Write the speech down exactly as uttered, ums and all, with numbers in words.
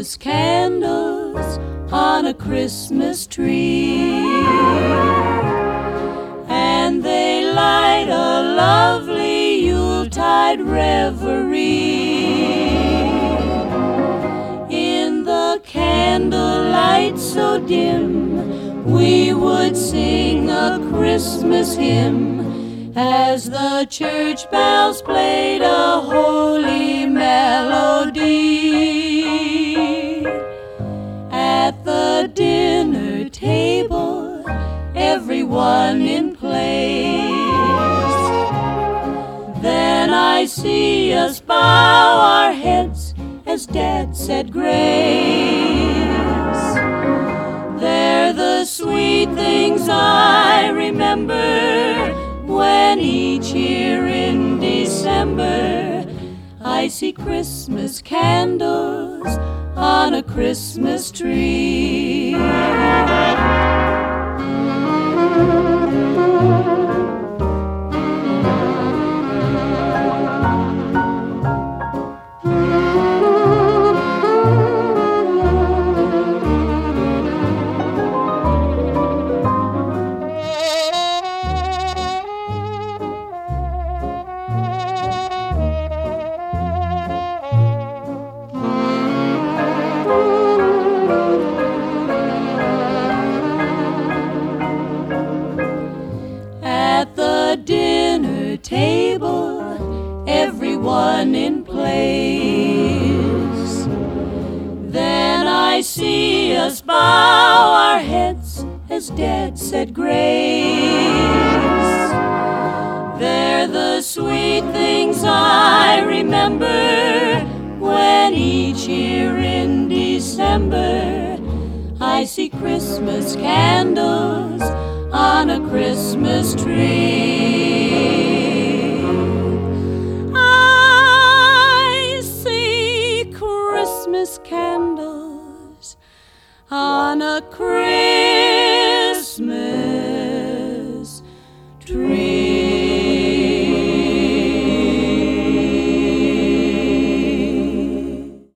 Christmas candles on a Christmas tree, and they light a lovely Yuletide reverie. In the candlelight so dim, we would sing a Christmas hymn as the church bells played a holy melody. At the dinner table, everyone in place, then I see us bow our heads as Dad said grace. They're the sweet things I remember when each year in December I see Christmas candles on a Christmas tree. At the dinner table, everyone in place, then I see us bow our heads as Dad said grace. They're the sweet things I remember when each year in December I see Christmas candles on a Christmas tree.